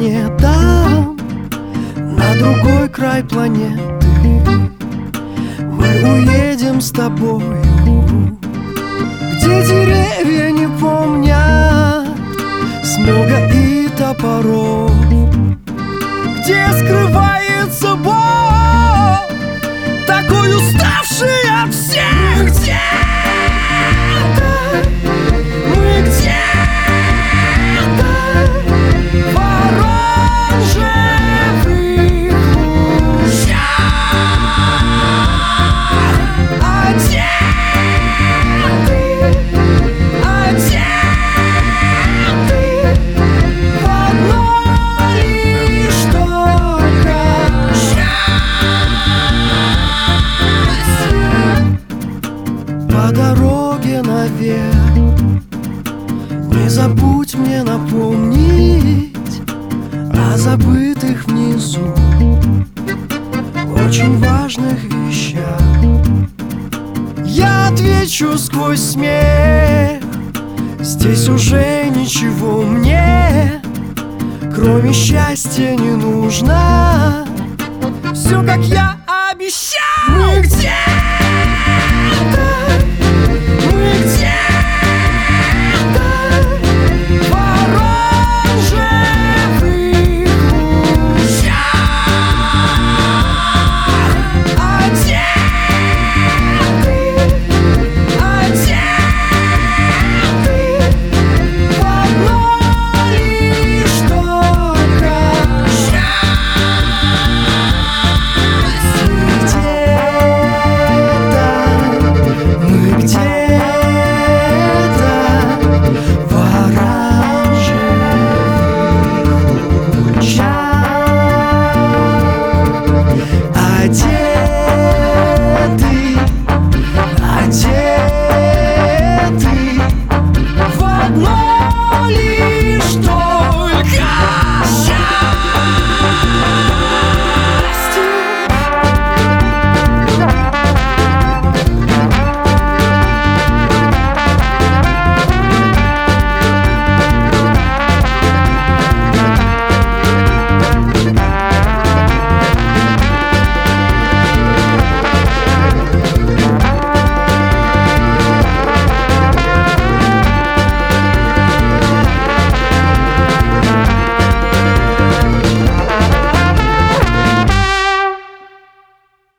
окне, там, на другой край планеты, мы уедем с тобою, где деревья не помнят снега и топоров, где скрывается боль, такой уставший от всех, где мы где-то в оранжевых лучах, одеты в одно лишь только счастье. По дороге наверх не забудь мне напомнить о забытых внизу очень важных вещах. Я отвечу сквозь смех: здесь уже ничего мне, кроме счастья, не нужно. Все, как я обещал. Мы где?